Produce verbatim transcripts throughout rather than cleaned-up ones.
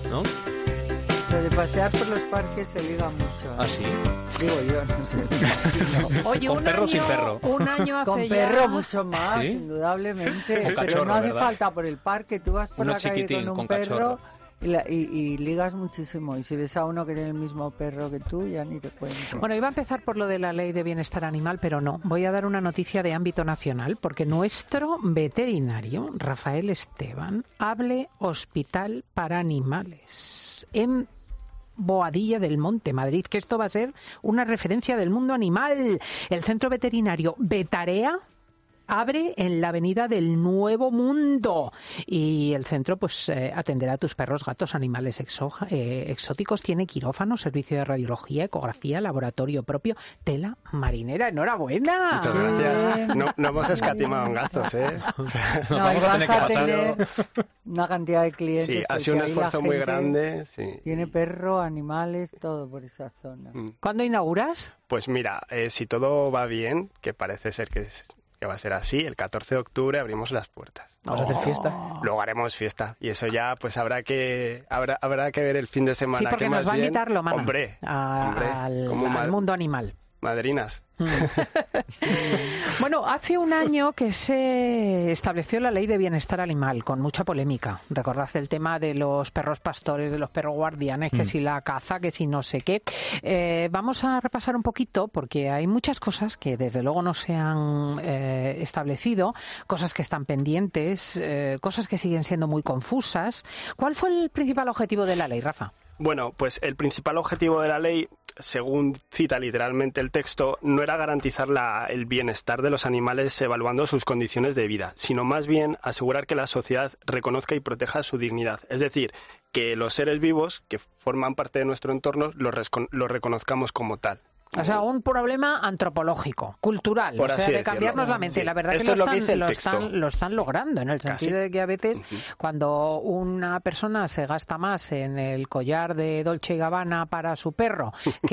¿no? Lo de pasear por los parques se liga mucho. ¿eh? ¿Ah, sí? Digo yo, no sé. No. Oye, ¿Con un perro o año, sin perro? Un año hace Con ya... perro mucho más, ¿Sí? indudablemente. Con Pero cachorro, no hace ¿verdad? falta por el parque. Tú vas por Uno la calle chiquitín, con un con perro cachorro. y, la- y- y ligas muchísimo. Y si ves a uno que tiene el mismo perro que tú, ya ni te cuento. Bueno, iba a empezar por lo de la ley de bienestar animal, pero no. Voy a dar una noticia de ámbito nacional, porque nuestro veterinario, Rafael Esteban, abre hospital para animales en Boadilla del Monte, Madrid, que esto va a ser una referencia del mundo animal. El centro veterinario Vetarea abre en la avenida del Nuevo Mundo y el centro pues eh, atenderá a tus perros, gatos, animales exo- eh, exóticos. Tiene quirófano, servicio de radiología, ecografía, laboratorio propio, tela marinera. ¡Enhorabuena! Muchas Qué gracias. bien. No, no hemos escatimado en gastos, ¿eh? No, vamos y a vas tener que a pasar. tener una cantidad de clientes. Sí, ha porque sido un ahí la esfuerzo muy gente grande. Sí. Tiene perro, animales, todo por esa zona. Mm. ¿Cuándo inauguras? Pues mira, eh, si todo va bien, que parece ser que, es- que va a ser así, el catorce de octubre abrimos las puertas. ¿Vamos a hacer fiesta? Luego haremos fiesta y eso ya pues habrá que habrá, habrá que ver el fin de semana. Sí, que porque más nos va a bien- invitar Lomana Hombre, a- hombre, al, como al ma- mundo animal. madrinas. Bueno, hace un año que se estableció la ley de bienestar animal, con mucha polémica. Recordad el tema de los perros pastores, de los perros guardianes, que Mm. si la caza, que si no sé qué. Eh, vamos a repasar un poquito, porque hay muchas cosas que desde luego no se han eh, establecido, cosas que están pendientes, eh, cosas que siguen siendo muy confusas. ¿Cuál fue el principal objetivo de la ley, Rafa? Bueno, pues el principal objetivo de la ley, según cita literalmente el texto, no era garantizar la- el bienestar de los animales evaluando sus condiciones de vida, sino más bien asegurar que la sociedad reconozca y proteja su dignidad. Es decir, que los seres vivos que forman parte de nuestro entorno los, rescon- los reconozcamos como tal. O sea, un problema antropológico, cultural, Por o así sea, de decirlo. cambiarnos la mente. Sí. La verdad Esto que es lo lo que están, dice el lo, texto. están, lo están logrando, en el Casi. sentido de que a veces Ujú. cuando una persona se gasta más en el collar de Dolce y Gabbana para su perro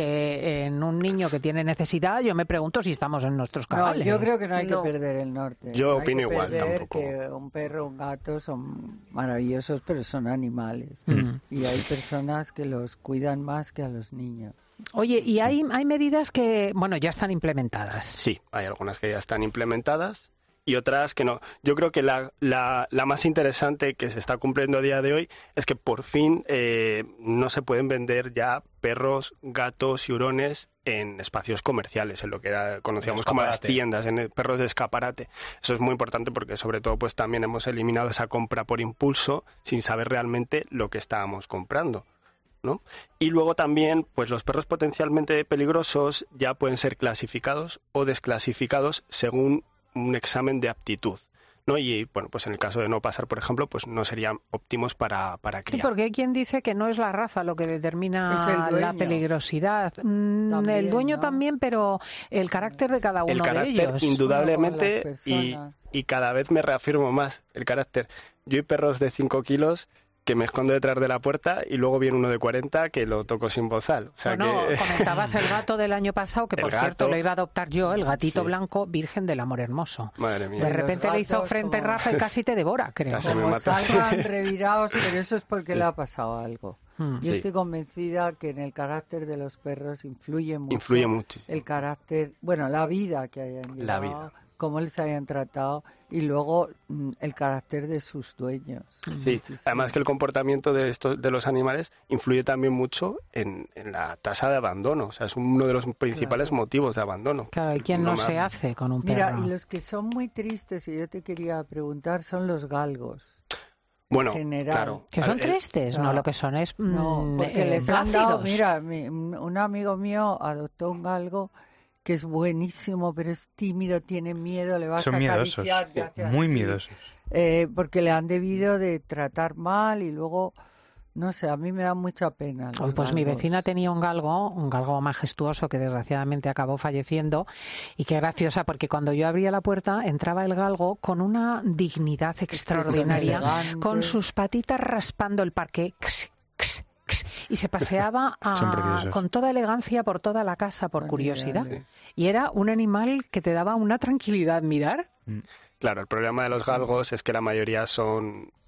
que en un niño que tiene necesidad, yo me pregunto si estamos en nuestros No, cabales. yo creo que no hay No. que perder el norte. Yo No hay opino que igual, perder tampoco. que un perro, un gato son maravillosos, pero son animales. Mm. Y hay personas que los cuidan más que a los niños. Oye, y hay, hay medidas que, bueno, ya están implementadas. Sí, hay algunas que ya están implementadas y otras que no. Yo creo que la, la, la más interesante que se está cumpliendo a día de hoy es que por fin eh, no se pueden vender ya perros, gatos y hurones en espacios comerciales, en lo que era- conocíamos como las Escaparate. tiendas, en el- perros de escaparate. Eso es muy importante porque sobre todo pues también hemos eliminado esa compra por impulso sin saber realmente lo que estábamos comprando, ¿no? Y luego también, pues los perros potencialmente peligrosos ya pueden ser clasificados o desclasificados según un examen de aptitud, ¿no? Y bueno, pues en el caso de no pasar, por ejemplo, pues no serían óptimos para, para Sí, criar. porque hay quien dice que no es la raza lo que determina Es el la dueño. peligrosidad. Mm, También, el dueño ¿no? también, pero el carácter de cada uno El de carácter, ellos. indudablemente, Con las y, personas. y cada vez me reafirmo más el carácter. Yo hay perros de cinco kilos que me escondo detrás de la puerta y luego viene uno de cuarenta que lo toco sin bozal. O sea Bueno, que... comentabas el gato del año pasado, que El por cierto gato. lo iba a adoptar yo, el gatito Sí. blanco virgen del amor hermoso. Madre mía. De Los repente le hizo gatos frente como- Rafa y casi te devora, creo. Casi me Como mata. salgan revirados, pero eso es porque le ha pasado algo. Mm. Yo Sí. estoy convencida que en el carácter de los perros influye mucho. Influye muchísimo. El carácter, bueno, la vida que hayan llevado, La vida. cómo les hayan tratado y luego mm, el carácter de sus dueños. Sí, Muchísimo. además que el comportamiento de estos de los animales influye también mucho en, en la tasa de abandono. O sea, es uno de los principales Claro. motivos de abandono. Claro, ¿y quién no, No se me- hace con un Mira, perro? y los que son muy tristes, y yo te quería preguntar, son los galgos. Bueno, general. claro. Que son Eh, tristes, no, no. lo que son es mm, No, porque eh, les han dado, plácidos. mira, mi- un amigo mío adoptó un galgo que es buenísimo, pero es tímido, tiene miedo, le vas Son a miedosos, acariciar, te hace muy así. miedosos. Eh, porque le han debido de tratar mal y luego, no sé, a mí me da mucha pena. los Uy, pues mi galgos. vecina tenía un galgo, un galgo majestuoso que desgraciadamente acabó falleciendo, y qué graciosa, porque cuando yo abría la puerta entraba el galgo con una dignidad extraordinaria, elegantes. con sus patitas raspando el parque, ks, ks, ks, y se paseaba a- Son preciosos. con toda elegancia por toda la casa por Son curiosidad. ideales. Y era un animal que te daba una tranquilidad mirar. Claro, el problema de los galgos es que la mayoría son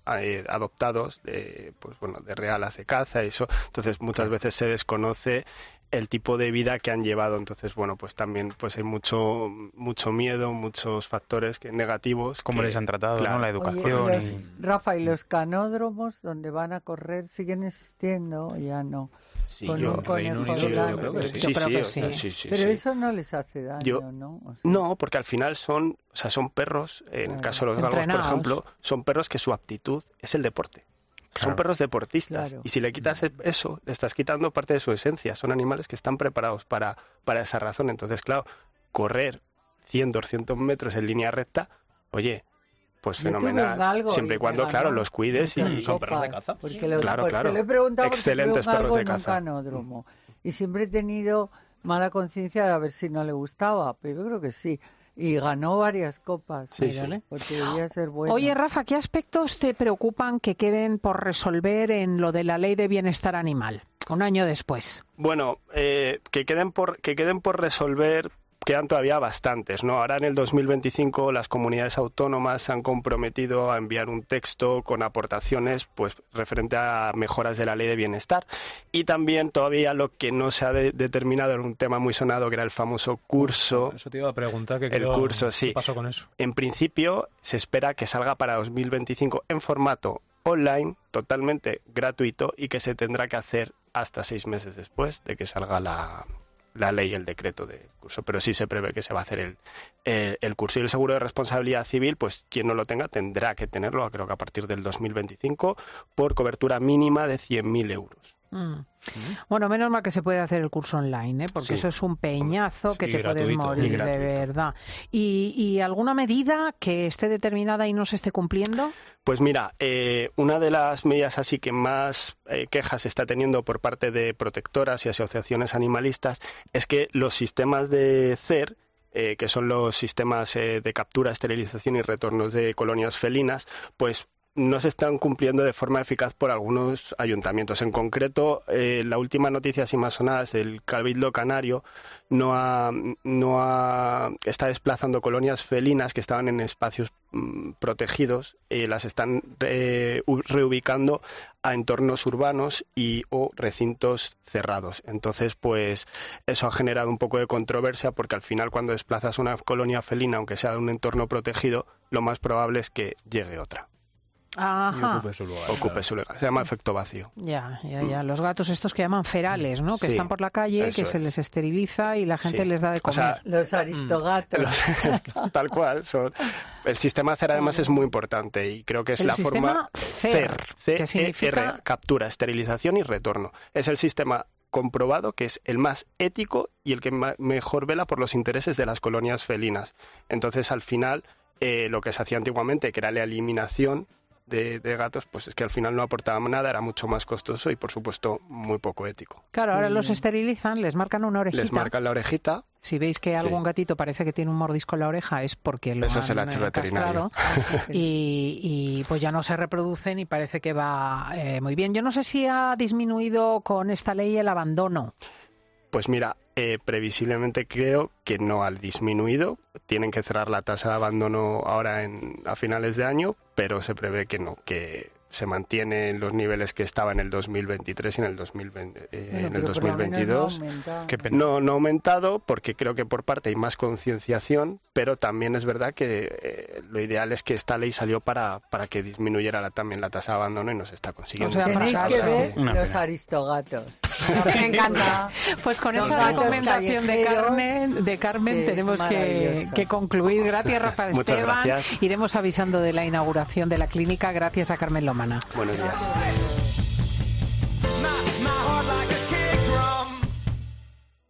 eh, adoptados de, pues bueno, de realas de caza y eso. Entonces muchas veces se desconoce el tipo de vida que han llevado. Entonces, bueno, pues también pues hay mucho mucho miedo, muchos factores que, negativos. Cómo que, les han tratado, claro. ¿no? La educación. Oye, los, y... Rafa, ¿y los canódromos donde van a correr siguen existiendo o ya no? Sí, Con yo, un conejo Reino Unido, delante. yo creo que sí. Sí, Yo creo sí, que o sea, sí. sí, sí, Pero sí. eso no les hace daño, Yo- ¿no? O sea, No, porque al final son, o sea, son perros, en el Claro. caso de los galgos, por Entrenados. ejemplo, son perros que su aptitud es el deporte. Son Claro. perros deportistas. Claro. Y si le quitas e- eso, le estás quitando parte de su esencia. Son animales que están preparados para, para esa razón. Entonces, claro, correr cien, doscientos metros en línea recta, oye, pues yo tuve un fenomenal. galgo Siempre y me cuando, ganó claro, los cuides y... muchas son perros de copas, caza. Porque lo, Claro, porque claro. lo he preguntado porque Excelentes tuve un galgo perros de en un caza. canódromo. Y siempre he tenido mala conciencia de a ver si no le gustaba, pero yo creo que sí. Y ganó varias copas. Sí, Mírale, sí. porque debía ser bueno. Oye, Rafa, ¿qué aspectos te preocupan que queden por resolver en lo de la ley de bienestar animal, un año después? Bueno, eh, que queden por que queden por resolver, quedan todavía bastantes, ¿no? Ahora en el dos mil veinticinco las comunidades autónomas se han comprometido a enviar un texto con aportaciones, pues referente a mejoras de la ley de bienestar, y también todavía lo que no se ha de- determinado era un tema muy sonado, que era el famoso curso. Eso te iba a preguntar. Que El quedó- curso, sí. ¿Qué pasó con eso? En principio se espera que salga para dos mil veinticinco en formato online, totalmente gratuito, y que se tendrá que hacer hasta seis meses después de que salga la, la ley, el decreto del curso. Pero sí se prevé que se va a hacer el, el, el curso. Y el seguro de responsabilidad civil, pues quien no lo tenga tendrá que tenerlo, creo que a partir del dos mil veinticinco, por cobertura mínima de cien mil euros. Mm. Bueno, menos mal que se puede hacer el curso online, ¿eh? Porque Sí. eso es un peñazo que Sí, te puedes gratuito, y morir, de gratuito. verdad. ¿Y, ¿Y alguna medida que esté determinada y no se esté cumpliendo? Pues mira, eh, una de las medidas así que más eh, quejas está teniendo por parte de protectoras y asociaciones animalistas es que los sistemas de C E R, eh, que son los sistemas eh, de captura, esterilización y retornos de colonias felinas, pues no se están cumpliendo de forma eficaz por algunos ayuntamientos. En concreto, eh, la última noticia así más sonada es el Cabildo Canario no ha, no ha, está desplazando colonias felinas que estaban en espacios mm, protegidos, y las están eh, u- reubicando a entornos urbanos y o recintos cerrados. Entonces, pues eso ha generado un poco de controversia, porque al final cuando desplazas una colonia felina, aunque sea de un entorno protegido, lo más probable es que llegue otra. Y Ajá. ocupe su lugar. Ocupe claro. su lugar. Se llama efecto vacío. Ya, ya, ya. Los gatos estos que llaman ferales, ¿no? Que Sí, están por la calle, eso que se es. les esteriliza y la gente Sí. les da de O comer. sea, Los aristogatos. Los- tal cual. Son. El sistema C E R además es muy importante y creo que es El la sistema forma C E R, C que significa- E R, captura, esterilización y retorno. Es el sistema comprobado que es el más ético y el que ma- mejor vela por los intereses de las colonias felinas. Entonces, al final, eh, lo que se hacía antiguamente, que era la eliminación de, de gatos, pues es que al final no aportaba nada, era mucho más costoso y, por supuesto, muy poco ético. Claro, ahora Qué los bien. esterilizan, les marcan una orejita. Les marcan la orejita. Si veis que algún Sí. gatito parece que tiene un mordisco en la oreja, es porque lo Eso han se lo ha hecho el eh, veterinario. castrado. Y, y, pues ya no se reproducen y parece que va eh, muy bien. Yo no sé si ha disminuido con esta ley el abandono. Pues mira, eh, previsiblemente creo que no ha disminuido. Tienen que cerrar la tasa de abandono ahora en, a finales de año, pero se prevé que no, que se mantiene en los niveles que estaba en el dos mil veintitrés y en el dos mil veinte, eh, Bueno, en el pero dos por mil lo menos no veintidós. ha aumentado, Qué ¿no? pena. No, no ha aumentado porque creo que por parte hay más concienciación, pero también es verdad que eh, lo ideal es que esta ley salió para, para que disminuyera la- también la tasa de abandono y no se está consiguiendo. O sea, Tenéis que fracaso. ver Una los pena. aristogatos. Me encanta. Pues con Son esa gatos recomendación de callejeros, Carmen, de Carmen que es tenemos que, maravilloso. que concluir. Gracias, Rafa Muchas Esteban. gracias. Iremos avisando de la inauguración de la clínica. Gracias a Carmen Lomana. Buenos días. My, my heart like